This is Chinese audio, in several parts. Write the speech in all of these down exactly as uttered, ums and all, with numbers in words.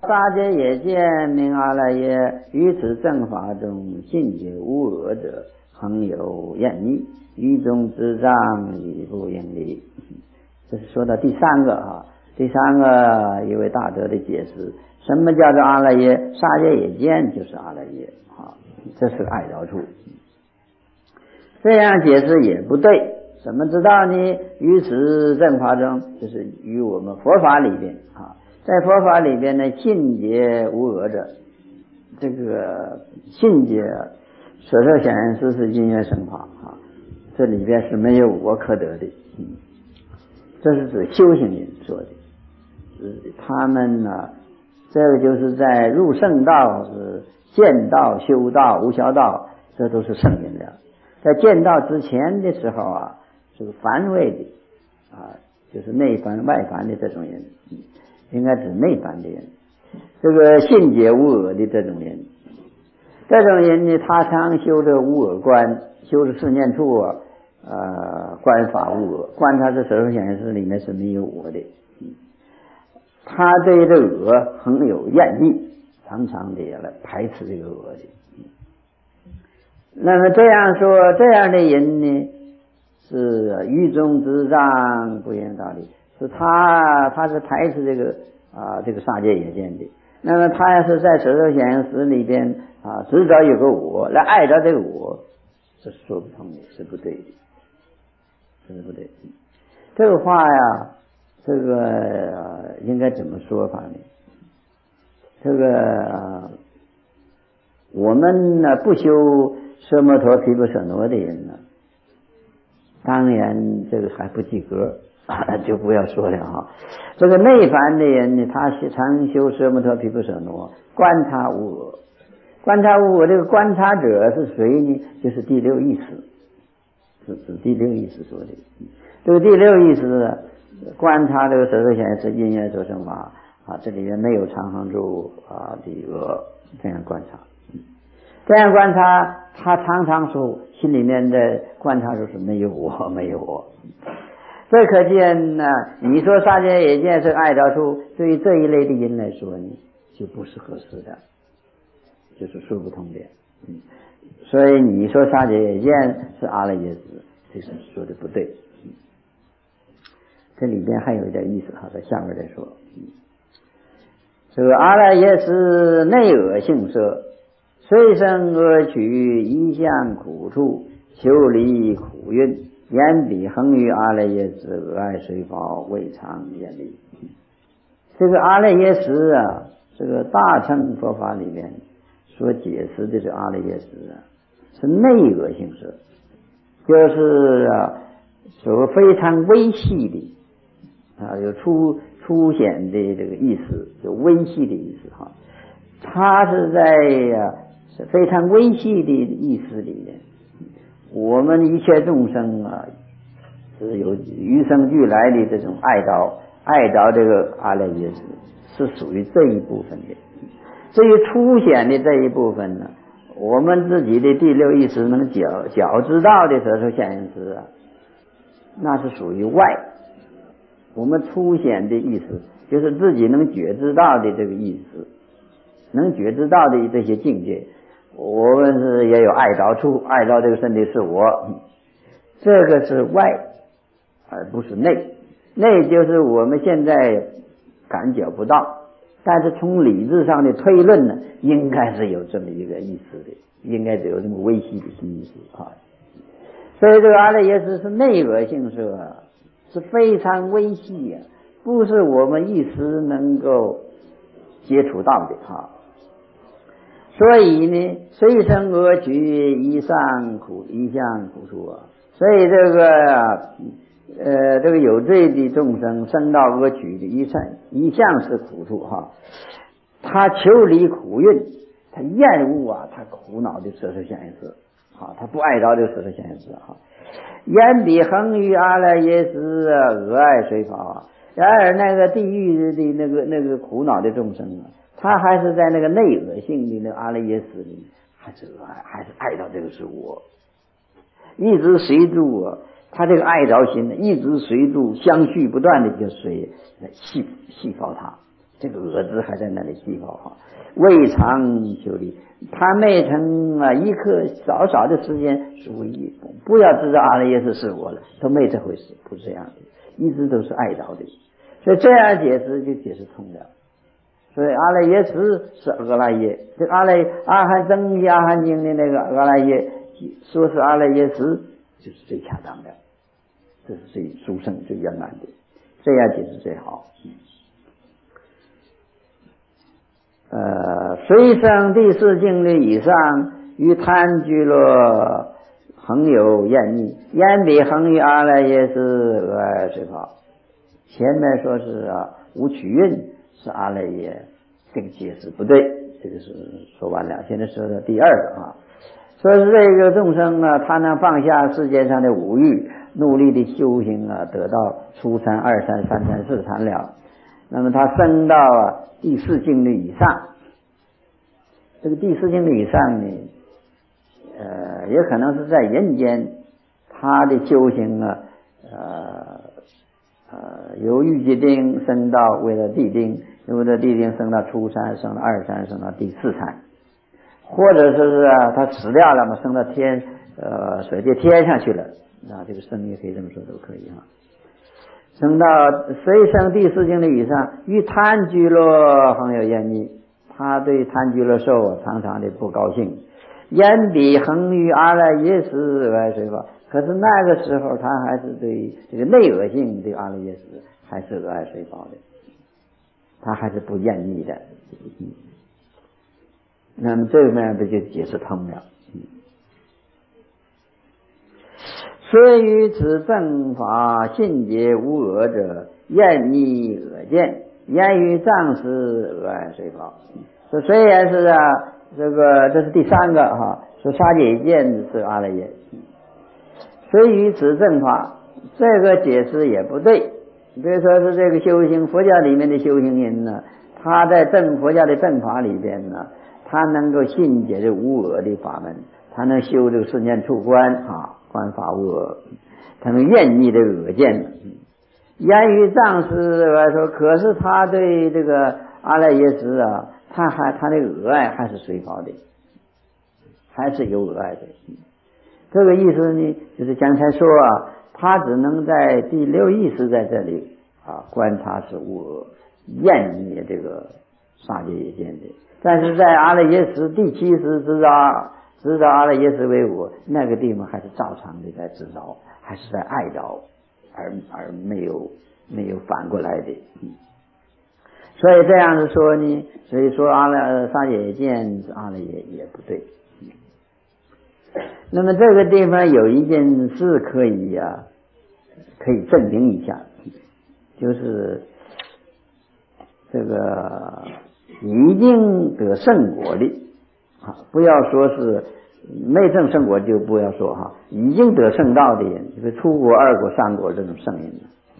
杀戒也见名阿赖耶，于此正法中信解无我者，恒有厌逆，于中之障以不应离。这是说到第三个啊，第三个一位大德的解释，什么叫做阿赖耶？杀戒也见就是阿赖耶啊，这是爱着处。这样解释也不对，怎么知道呢？于此正法中，就是于我们佛法里边啊，在佛法里边呢，信解无我者，这个信解舍受显现实是因缘生法啊，这里边是没有我可得的，嗯，这是指修行人说的，他们呢，这个就是在入圣道、是见道、修道、无效道，这都是圣人了。在见道之前的时候啊，这个凡位的啊，就是内凡外凡的这种人，应该指内凡的人。这个信解无我的这种人，这种人呢，他常修着无我观，修着四念处啊，呃，观法无我，观察这舍受显现实里面是没有我的。他对这个我很有厌逆，常常的来排斥这个我的。那么这样说，这样的人呢，是于中之障不言道理，是他他是排斥这个啊这个杀戒也见的。那么他要是在舍受显现实里边啊，执着有个我来爱着这个我，这是说不通的，是不对的，这是不对的。这个话呀，这个、呃、应该怎么说法呢？这个、呃、我们呢不修奢摩陀毗婆舍那的人呢，当然这个还不及格啊，就不要说了哈。这个内凡的人呢，他常修奢摩陀毗婆舍那，观察无我，观察无我，这个观察者是谁呢？就是第六意识，是是第六意识说的。这个第六意识观察这个舍受显现实因缘所生法啊，这里面没有常恒住啊的我，这样观察。这样观察，他常常说心里面的观察就是没有我，没有我。这可见呢，你说杀戒也见是爱着处，对于这一类的人来说呢，就不是合适的，就是说不通的。嗯，所以你说杀戒也见是阿赖耶识，这是说的不对。嗯，这里边还有一点意思，好，在下面再说。嗯，这个阿赖耶识内恶性色。随生恶趣，一向苦处，修离苦运，言彼恒于阿赖耶识，恶爱随宝，未尝远离。这个阿赖耶识啊，这个大乘佛法里面所解释的这阿赖耶识啊，是内恶性色，就是啊，所非常微细的啊，有粗粗显的这个意思，有微细的意思哈。它是在啊。是非常微细的意思里面，我们一切众生啊，是有与生俱来的这种爱着，爱着这个阿赖耶识，是属于这一部分的。至于粗显的这一部分呢，我们自己的第六意识能觉觉知到的舍受显现实啊，那是属于外。我们粗显的意识，就是自己能觉知到的这个意识，能觉知到的这些境界。我们是也有爱着处，爱着这个身体是我，这个是外而不是内。内就是我们现在感觉不到，但是从理智上的推论呢，应该是有这么一个意思的，应该是有这么微细的意思啊。所以这个阿赖耶识是内恶性色，是非常微细啊，不是我们一时能够接触到的哈。所以呢，随生恶趣，一上苦，一向苦处啊。所以这个呃，这个有罪的众生生到恶趣的一向一向是苦处哈。他求离苦运，他厌恶啊，他苦恼的舍受显现实，好，他不爱着这个舍受显现实哈。言彼恒于阿赖耶识，恶爱随法啊。然而那个地狱的那个那个苦恼的众生啊，他还是在那个内恶性的那个阿赖耶识里，还是爱还是爱到这个是我，一直随住啊，他这个爱着心呢，一直随住，相续不断的就随来细细胞他， 这个蛾子还在那里细胞哈，未尝久立，他没成啊一刻少少的时间是唯一，不要知道阿赖耶识是我了，都没这回事，不是这样的，一直都是爱道的，所以这样解释就解释通了。所以阿赖耶识是阿赖耶，这个阿赖阿含增加阿含经的那个阿赖耶，说是阿赖耶识就是最恰当的，这是最殊胜最圆满的，这样解释最好。呃，随生第四境律以上，于贪居乐恒有厌腻，厌比恒于阿赖耶识俄爱随法。前面说是啊无取运是阿赖耶，这个解释不对，这个是说完了。现在说的第二个啊，说是这个众生啊，他能放下世界上的五欲，努力的修行啊，得到初禅、二禅、三禅、四禅了。那么他升到啊第四境律以上，这个第四境律以上呢，呃，也可能是在人间，他的修行啊，呃呃，由欲界定升到为了地定，由了地定升到初禅，升到二禅，升到第四禅，或者说是啊，他死掉了嘛，升到天呃水界天上去了，啊，这个升也可以这么说，都可以啊。升到虽升第四境律以上，于贪居乐恒有厌腻，他对贪居乐受常常的不高兴，厌比恒于阿赖耶识俄爱随法。可是那个时候他还是对这个内恶性对阿赖耶识还是俄爱随法的，他还是不厌腻的。那么这面不就解释通了。虽于此正法信解无恶者，厌腻恶见，言语障识俄爱随法。说虽然是啊，这个这是第三个哈，说杀戒见是阿赖耶。虽于此正法，这个解释也不对。比如说是这个修行，佛教里面的修行人呢，他在正佛教的正法里边呢，他能够信解这无恶的法门，他能修这个四念处观啊，观法无恶，他能厌腻的恶见。言语障识来说，可是他对这个阿赖耶识啊，他还他的恶爱还是随法的，还是有恶爱的。这个意思呢，就是刚才说啊，他只能在第六意识在这里啊观察是无恶，厌腻这个杀戒也见的。但是在阿赖耶识第七识知道知道阿赖耶识为我，那个地方还是照常的在知道，还是在爱着，而而没有没有反过来的。嗯，所以这样子说呢，所以说阿赖杀戒也见阿赖耶也不对。那么这个地方有一件事可以啊，可以证明一下，就是这个已经得圣果的啊，不要说是没证圣果就不要说哈，已经得圣道的人，这个初果、二果、三果这种圣人，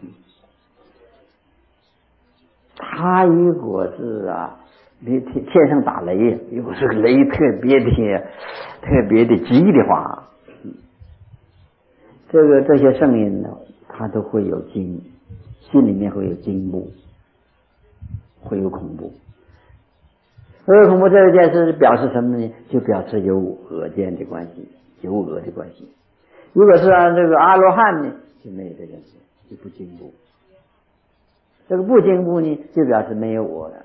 他如果是啊，天天上打雷，如果是个雷特别的特别的急的话，这个这些圣人呢，他都会有惊，心里面会有惊怖，会有恐怖。会有恐怖这件事表示什么呢？就表示有恶见的关系，有恶的关系。如果是按这个阿罗汉呢，就没有这件事，就不惊怖。这个不惊怖呢，就表示没有我了。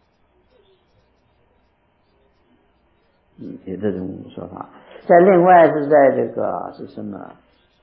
嗯，有这种说法。在另外是在这个是什么？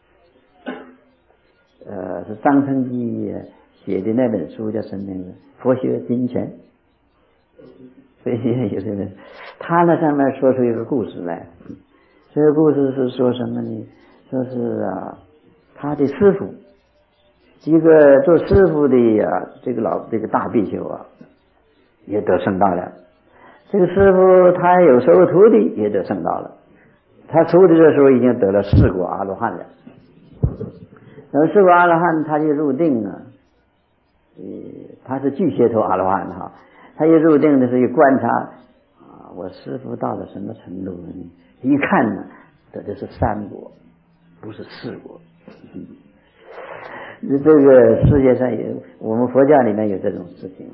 呃，是张承基写的那本书叫什么名字？佛学金钱。所以有些人，他那上面说出一个故事来。这个故事是说什么呢？说是啊，他的师傅，一个做师傅的啊，这个老这个大比丘啊，也得圣道了。这个师傅他有收徒弟，也得圣道了。他徒弟的时候已经得了四果阿罗汉了。然后四果阿罗汉他就入定啊，呃，他是巨蟹头阿罗汉哈。他一入定的时候，一观察啊，我师父到了什么程度呢？一看呢，得的是三果，不是四果。嗯，这个世界上有，我们佛教里面有这种事情哈。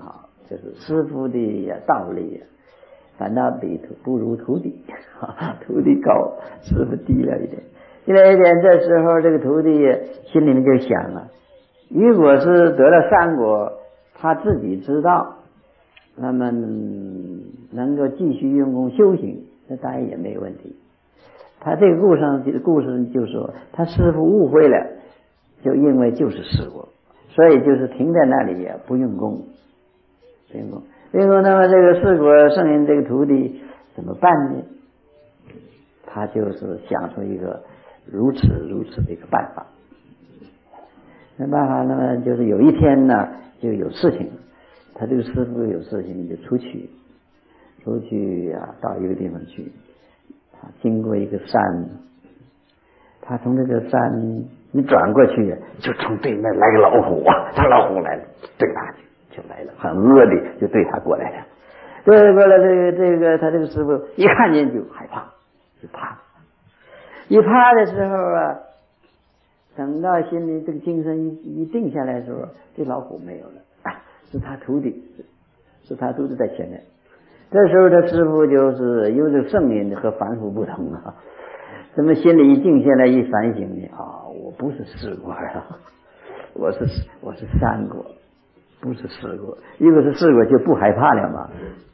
就是师父的道理反倒比不如徒弟，徒弟高，师父低了一点，低了一点。这时候这个徒弟心里面就想了，如果是得了善果，他自己知道，那么能够继续用功修行，那当然也没有问题。他这个故事故事就说，他师父误会了，就因为就是事果，所以就是停在那里也不用功，不用功。所以说，那么这个事果圣人这个徒弟怎么办呢？他就是想出一个如此如此的一个办法。那办法呢，就是有一天呢，就有事情，他这个师父有事情就出去，出去啊，到一个地方去。他经过一个山，他从这个山一转过去，就从对面来个老虎啊，他老虎来了，对他就来了，很恶的就对他过来了。对过来，这个这个他这个师父一看见就害怕，就怕。一怕的时候啊，等到心里这个精神一一定下来的时候，这老虎没有了，啊、是他徒弟，是他徒弟在前面。这时候的师父就是有这圣人和凡夫不同啊，怎么心里一静下来一反省呢？啊，我不是四果啊，我是我是三果，不是四果。如果是四果就不害怕了嘛。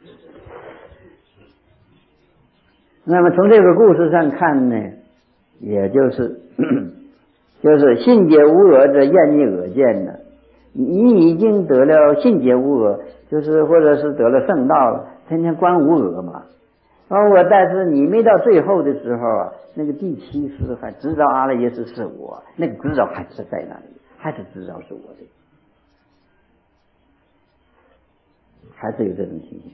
那么从这个故事上看呢，也就是就是信解无我者厌逆我见呢。你已经得了信解无我，就是或者是得了圣道了，天天观无我嘛。而我但是你没到最后的时候啊，那个第七识还知道阿赖耶识是我，那个知道还是在那里，还是知道是我的，还是有这种情形。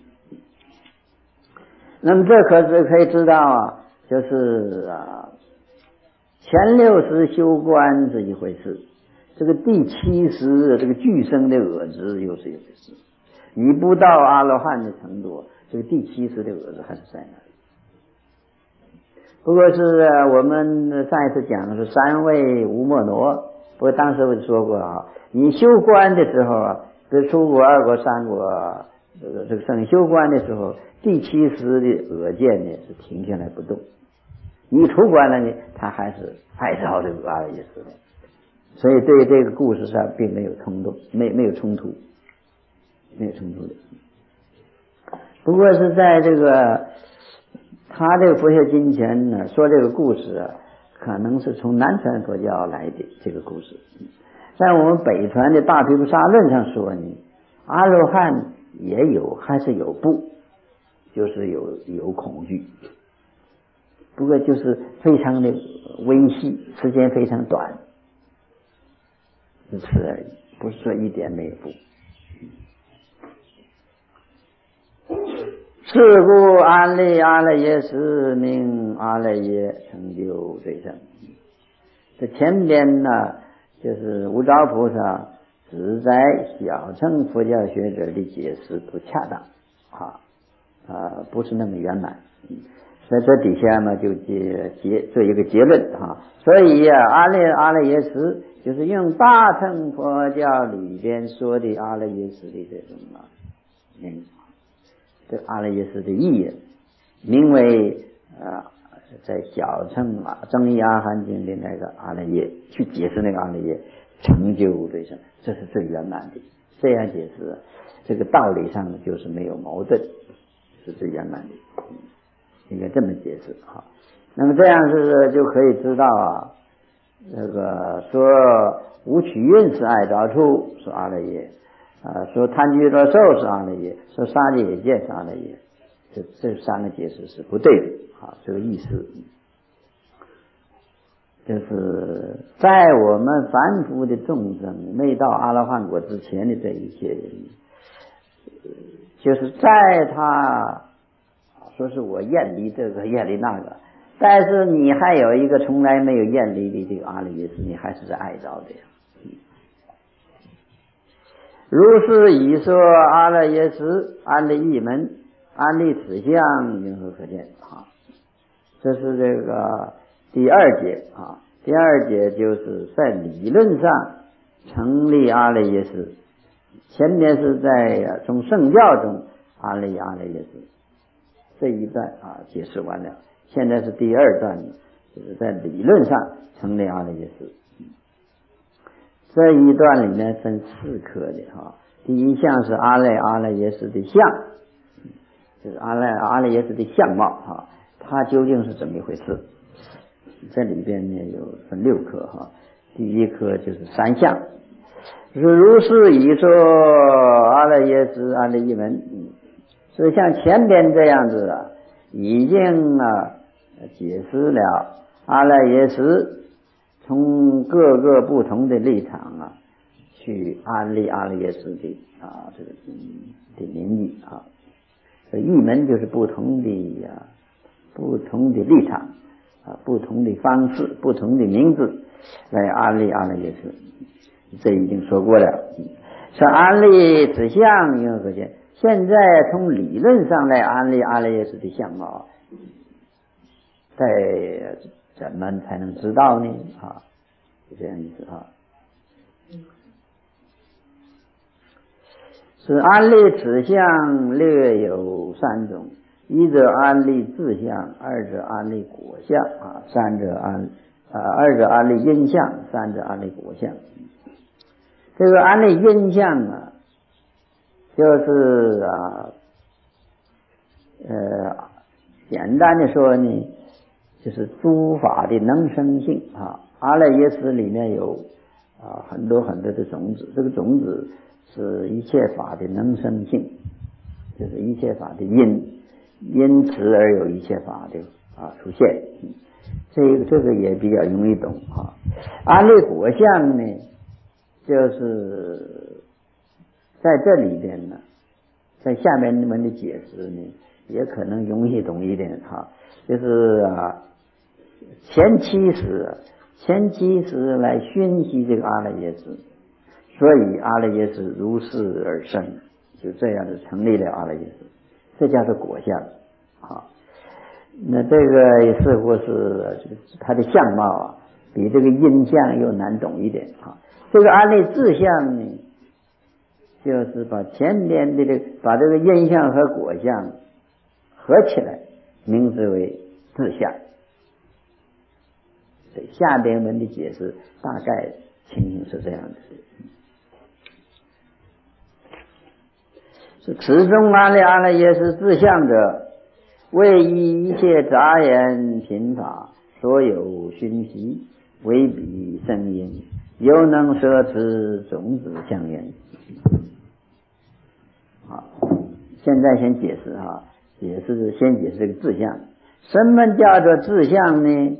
那么这可是可以知道啊，就是啊，前六识修观是一回事，这个第七识这个具生的我执又是一回事。你不到阿罗汉的程度，这个第七识的我执还是在那里。不过是我们上一次讲的是三位无莫罗，不过当时我说过啊，你修观的时候啊，比如初果、二果、三果，这个这个圣修观的时候，第七识的我见呢是停下来不动。你出观了呢，他还是爱照这个阿赖耶识的，所以对这个故事上并没有冲动，没没有冲突，没有冲突的。不过是在这个他这个佛学经前呢说这个故事啊，可能是从南传佛教来的这个故事。在我们北传的大毗婆沙论上说呢，阿罗汉也有还是有怖，就是有有恐惧，不过就是非常的微细，时间非常短，如此而已，不是说一点没有怖。是故安立阿赖耶识名阿赖耶成就最胜。这前边呢，就是无着菩萨只在小乘佛教学者的解释不恰当啊啊，不是那么圆满。在这底下呢，就结结做一个结论啊。所以啊，阿赖阿赖耶识就是用大乘佛教里边说的阿赖耶识的这种啊，嗯。这阿赖耶识的意义名为啊，在小乘啊增一阿含经的那个阿赖耶去解释那个阿赖耶成就最胜，这是最圆满的。这样解释，这个道理上呢就是没有矛盾，是最圆满的，应该这么解释哈。那么这样是就可以知道啊，那个说无取运是爱着处是阿赖耶。啊，说贪居乐受是阿赖耶，说杀戒也见是阿赖耶，这这三个解释是不对的啊，这个意思就是在我们凡夫的众生没到阿罗汉果之前的这一些人，就是在他说是我厌离这个厌离那个，但是你还有一个从来没有厌离的这个阿赖耶识，你还是爱着的呀。如是以说阿赖耶识安立一门，安立此相，云何可见啊？这是这个第二节啊。第二节就是在理论上成立阿赖耶识前面是在从圣教中阿赖耶阿赖耶识这一段啊解释完了，现在是第二段，就是在理论上成立阿赖耶识。这一段里面分四科的哈，第一项是阿赖阿赖耶识的相，就是阿赖阿赖耶识的相貌哈，它究竟是怎么一回事？这里边呢有分六科哈，第一科就是三相，如是已说阿赖耶识阿赖耶门，是像前边这样子啊，已经啊解释了阿赖耶识从各个不同的立场啊去安立阿赖耶识的啊这个的名义啊，这一门就是不同的啊不同的立场啊不同的方式不同的名字来安立阿赖耶识，这已经说过了。是安立指相因何见？现在从理论上来安立阿赖耶识的相貌，在怎么才能知道呢？啊，是这样意思啊。是安立指相略有三种，一者安立自相，二者安立果相啊，三者安啊二者安立因相，三者安立果相。这个安立因相啊，就是啊呃简单的说呢，就是诸法的能生性啊。阿赖耶识里面有啊很多很多的种子，这个种子是一切法的能生性，就是一切法的因，因此而有一切法的啊出现。这个这个也比较容易懂啊。安立果相呢，就是在这里边呢，在下面门的解释呢，也可能容易懂一点哈。就是啊，前期时前期时来熏习这个阿赖耶识，所以阿赖耶识如是而生，就这样子成立了阿赖耶识，这叫做果相啊。那这个似乎是它的相貌啊，比这个因相又难懂一点啊。这个安立自相呢，就是把前边的这把这个因相和果相合起来，名字为自相。对，下边文的解释大概情形是这样的。是此中安立阿赖耶识自相者，为依一切杂言品法所有熏习，为彼生因，犹能摄持种子相缘。好，现在先解释哈，解释先解释这个自相。什么叫做自相呢？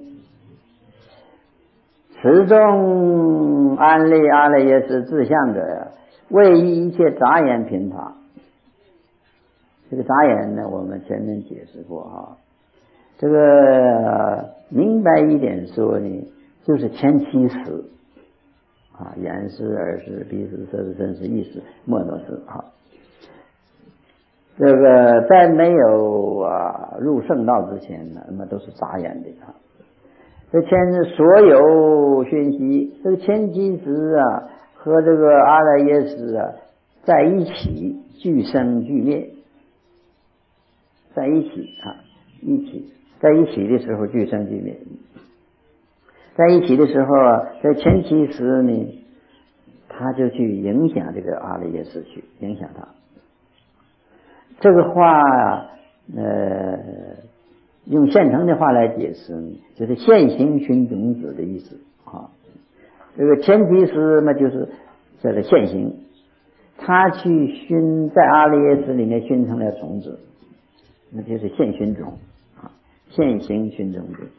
此中安立阿赖耶识自相者，为依一切杂言品法。这个杂言呢，我们前面解释过哈。这个明白一点说呢，就是前七识啊，眼识、耳识、鼻识、舌识、身识、意识、默诺识啊。这个在没有啊入圣道之前呢，那么都是杂言的啊。这前所有熏习，这个前七识啊和这个阿赖耶识啊在一起，俱生俱灭，在一起啊，一起在一起的时候俱生俱灭。在一起的时候啊，在前七识呢，他就去影响这个阿赖耶识，去影响他。这个话呃用现成的话来解释呢，就是现行熏种子的意思啊。这个前提是嘛，就是这个现行，他去熏在阿赖耶识里面熏成了种子，那就是现熏种啊，现行熏种子。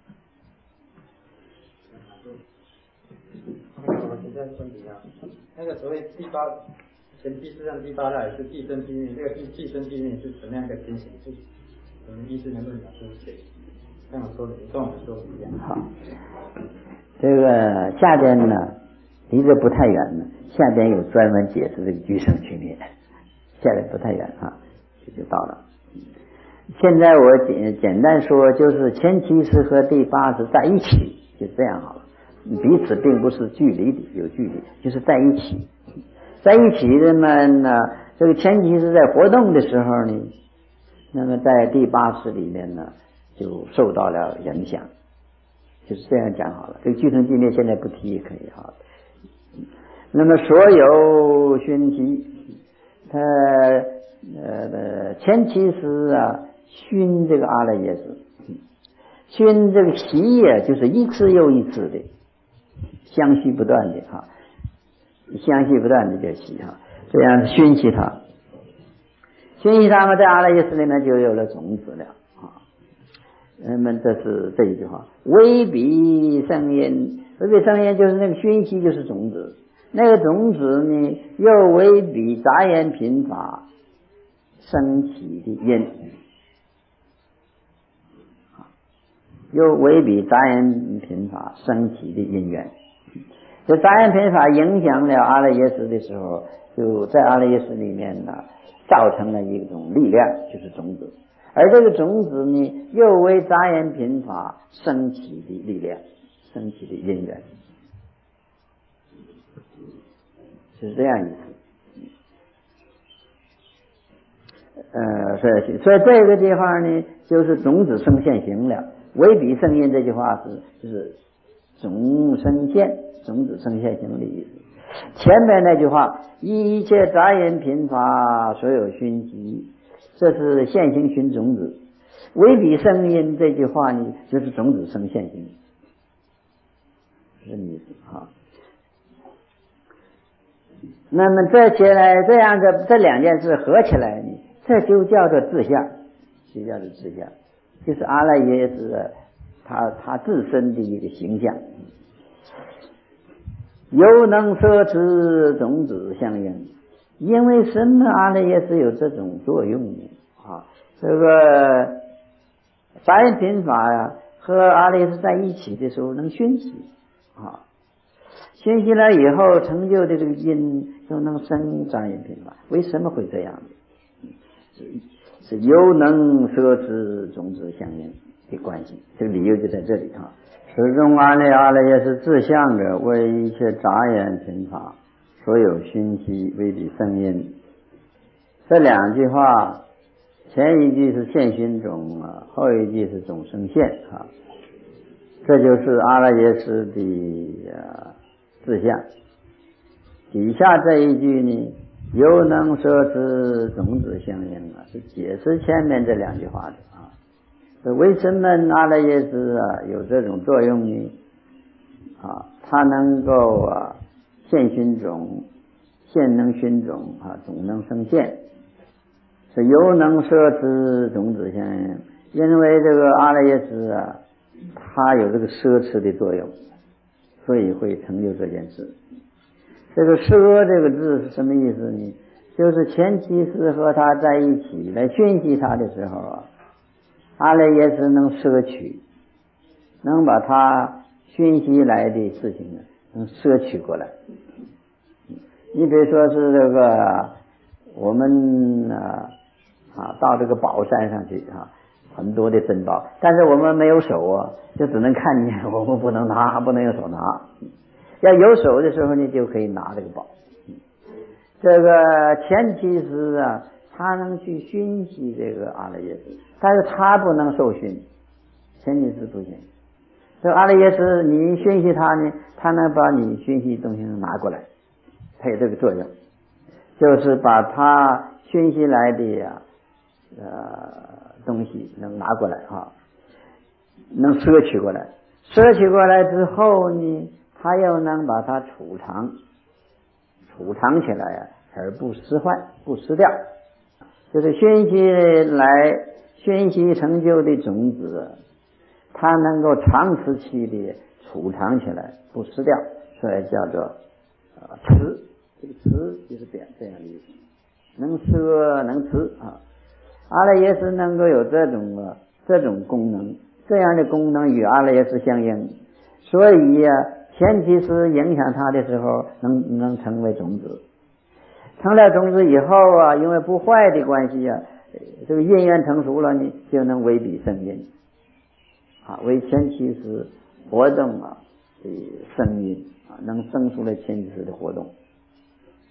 我现在问题啊，那个所谓第八前期实际上第八代是寄生地面，这个寄寄生地面是什么样的情形？是我们医师能不能讲出解？像我说的，跟我们说的一样。 好，这个下边呢离这不太远呢，下边有专门解释这个俱生俱灭，下边不太远啊，这就到了。现在我简简单说，就是前七识和第八识在一起，就这样好了。彼此并不是距离的，有距离，就是在一起。 在一起人们呢，这个前期是在活动的时候呢，那么在第八识里面呢就受到了影响，就是这样讲好了。这个具体纪念现在不提也可以哈。那么所有熏习，他呃前期是啊熏这个阿赖耶识，熏这个习呀，就是一次又一次的相续不断的哈，相续不断的叫习哈，这样熏习它，熏习它嘛，在阿赖耶识里面就有了种子了啊。那么这是这一句话，微比生音，微比生音就是那个熏习就是种子，那个种子呢又微比杂言品法升起的因，又微比杂言品法升起的因缘。这杂言品法影响了阿赖耶识的时候，就在阿赖耶识里面呢造成了一种力量，就是种子。而这个种子呢又为杂言品法升起的力量，升起的因缘，是这样意思。呃，所以所以这个地方呢就是种子生现行了。微比生因这句话是就是种生现，种子生现行的意思。前面那句话一切杂言品法所有熏习，这是现行熏种子。微比生因这句话呢就是种子生现行，是这个意思哈。那么这起来这样的这两件事合起来呢，这就叫做自相，就叫做自相，就是阿赖耶识他他自身的一个形象。犹能摄持种子相应，因为什么阿赖耶识有这种作用呢？啊，这个杂言品法呀和阿赖耶识在一起的时候能熏习啊，熏习了以后成就的这个因就能生杂言品法。为什么会这样呢？是是犹能摄持种子相应的关系，这个理由就在这里啊。始终阿赖阿赖耶识自相者，为一切杂言品法所有熏习微比生因。这两句话，前一句是现熏种啊，后一句是种生现啊，这就是阿赖耶识的、呃、自相。底下这一句呢，犹能摄持种子相应啊，是解释前面这两句话的啊。为什么阿赖耶识啊有这种作用呢？啊，它能够啊现熏种，现能熏种啊，种能生现，是犹能摄持种子相应。因为这个阿赖耶识啊，它有这个摄持的作用，所以会成就这件事。这个摄这个字是什么意思呢？就是前期是和他在一起来熏习他的时候啊，阿赖耶识能摄取，能把他熏习来的事情呢能摄取过来。你比如说是这个我们啊啊到这个宝山上去啊，很多的珍宝，但是我们没有手啊，就只能看见，我们不能拿，不能用手拿。要有手的时候呢，就可以拿这个宝。这个前提是啊，他能去熏习这个阿赖耶识，但是他不能受熏，前提是不行。这个阿赖耶识你熏习他呢，他能把你熏习东西拿过来，他有这个作用，就是把他熏习来的呀呃东西能拿过来啊，能摄取过来，摄取过来之后呢，他又能把它储藏，储藏起来啊，而不失坏，不失掉。就是熏习来熏习成就的种子，它能够长时期的储藏起来，不失掉，所以叫做呃持。这个持就是这样这样的意思，能摄能持啊。阿赖耶识能够有这种啊这种功能，这样的功能与阿赖耶识相应，所以啊前提是影响它的时候能能成为种子，成了种子以后啊，因为不坏的关系啊，这个因缘成熟了呢，就能为彼生因啊，为前期是活动啊的生因啊，能生出来前期时的活动。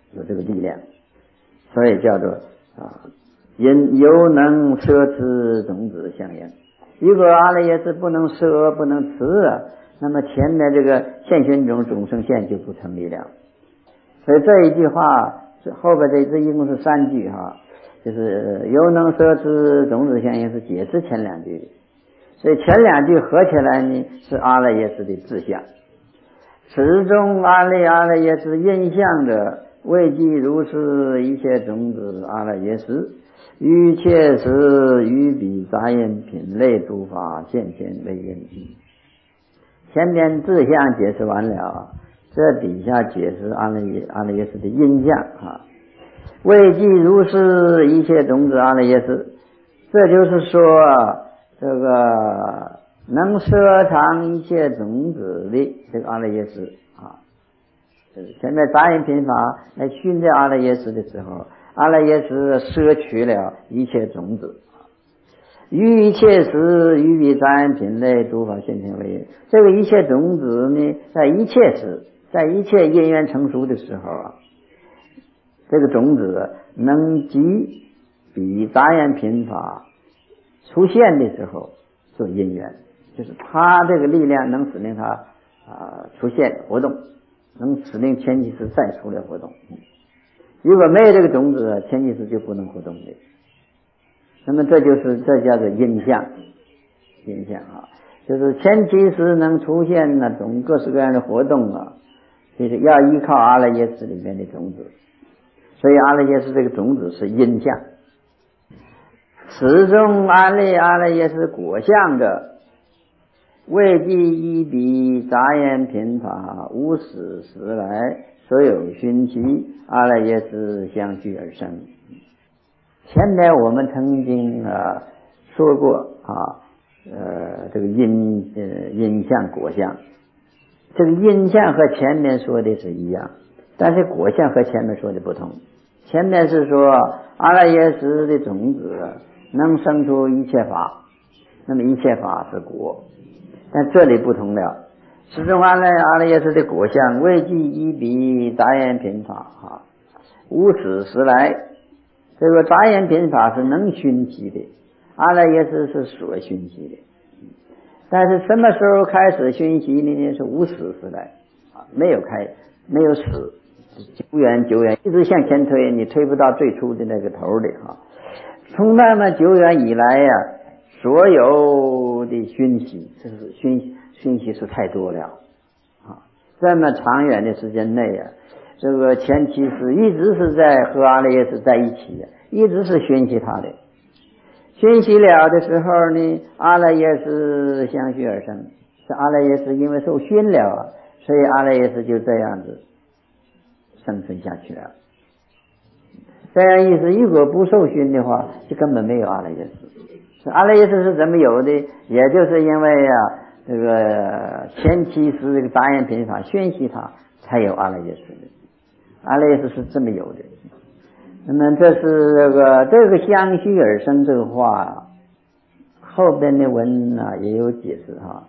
有这个力量，所以叫做啊，因犹能摄持种子相应。如果阿赖耶识不能摄不能持啊，那么前面这个现行种种生现就不成立了。所以这一句话后边这这一共是三句哈，就是犹能摄持种子相应是解释前两句，所以前两句合起来呢是阿赖耶识的志向。始终阿赖阿赖耶识印象的未记如是一切种子阿赖耶识，于切实于彼杂言品类诸法现前为因机。前面志向解释完了，这底下解释阿赖耶阿赖耶识的印象啊。未记如是一切种子阿赖耶识，这就是说这个能摄藏一切种子的这个阿赖耶识啊。前面杂言品法来熏这阿赖耶识的时候，阿赖耶识摄取了一切种子，于一切时于彼杂言品类诸法现前为因。这个一切种子呢，在一切时，在一切因缘成熟的时候啊，这个种子能及彼杂言品法出现的时候做因缘，就是它这个力量能使令它啊、呃、出现活动，能使令前期时再出来活动。如果没有这个种子，前期时就不能活动的。那么这就是这叫做因相，因相啊，就是前期时能出现那种各式各样的活动啊，就是要依靠阿赖耶识里面的种子，所以阿赖耶识这个种子是因相。始终阿赖阿赖耶识果相的未记一彼杂言品法无始时来所有熏习阿赖耶识相续而生。前面我们曾经啊说过啊，呃，这个因呃因相果相，这个因相和前面说的是一样，但是果相和前面说的不同。前面是说阿赖耶识的种子能生出一切法，那么一切法是果，但这里不同了。始终阿赖阿赖耶识的果相未记一彼杂言品法啊，无始时来。这个杂言品法是能熏习的，阿赖耶识是所熏习的，但是什么时候开始熏习呢？是无始时来啊，没有开，没有始，久远久远，一直向前推，你推不到最初的那个头的啊。从那么久远以来呀、啊，所有的熏习，这是熏熏习是太多了啊，这么长远的时间内啊。这个前期是一直是在和阿赖耶识在一起，一直是熏习他的，熏习了的时候呢，阿赖耶识相续而生，是阿赖耶识因为受熏了啊，所以阿赖耶识就这样子生存下去了。这样意思，如果不受熏的话，就根本没有阿赖耶识。阿赖耶识是怎么有的？也就是因为啊，这个前期是这个杂言品法熏习他，才有阿赖耶识的。阿赖耶识是这么有的。那么这是这个这个相续而生这个话，后边的文啊也有解释哈，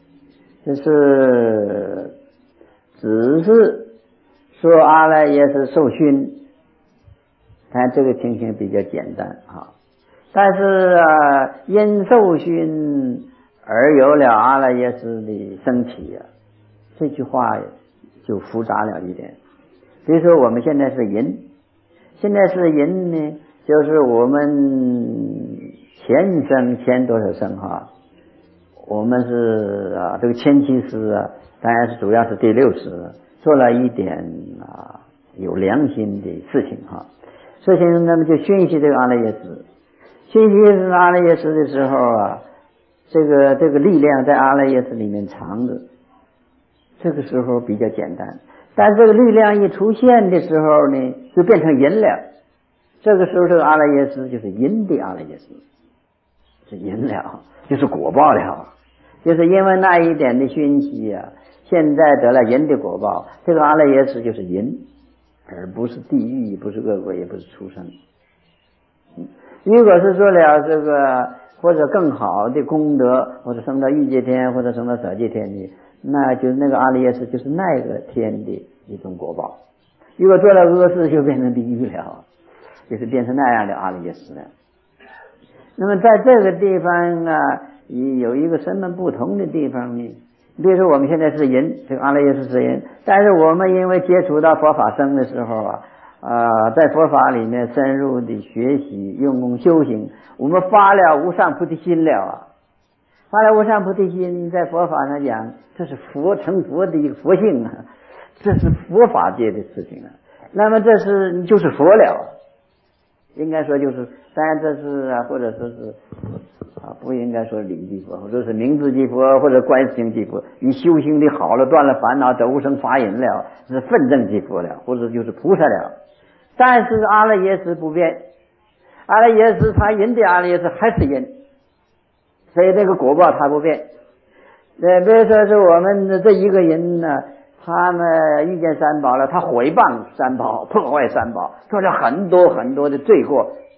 就是只是说阿赖耶识受熏，看这个情形比较简单哈。但是啊，因受熏而有了阿赖耶识的升起啊，这句话就复杂了一点。比如说我们现在是因，现在是因呢，就是我们前生前多少生哈，我们是啊这个前期是啊，当然是主要是第六识做了一点啊有良心的事情哈，事情那么就熏习这个阿赖耶识，熏习阿赖耶识的时候啊，这个这个力量在阿赖耶识里面藏着，这个时候比较简单。但这个力量一出现的时候呢，就变成因了。这个时候这个阿赖耶识就是因的阿赖耶识，是因了，就是果报了，就是因为那一点的熏习啊，现在得了因的果报，这个阿赖耶识就是因，而不是地狱，不是恶鬼，也不是畜生。嗯，如果是做了这个或者更好的功德，或者升到欲界天，或者升到色界天的，那就那个阿赖耶识就是那个天的一种果报。 如果做了恶事，就变成地狱了，就是变成那样的阿赖耶识了。那么在这个地方啊，有一个什么不同的地方呢？比如说我们现在是人，这个阿赖耶识是人，但是我们因为接触到佛法僧的时候啊，呃，在佛法里面深入的学习、用功修行，我们发了无上菩提心了啊！发了无上菩提心，在佛法上讲，这是佛成佛的一个佛性啊，这是佛法界的事情啊。那么这是就是佛了，应该说就是，当然这是啊，或者说是啊，不应该说理即佛，或者是名字即佛，或者观行即佛。你修行的好了，断了烦恼，得无生法忍了，是分正即佛了，或者就是菩萨了。但是阿赖耶识不变，阿赖耶识他人的阿赖耶识还是人，所以这个果报他不变。呃，比如说是我们的这一个人呢，他呢遇见三宝了，他毁谤三宝，破坏三宝，做了很多很多的罪过，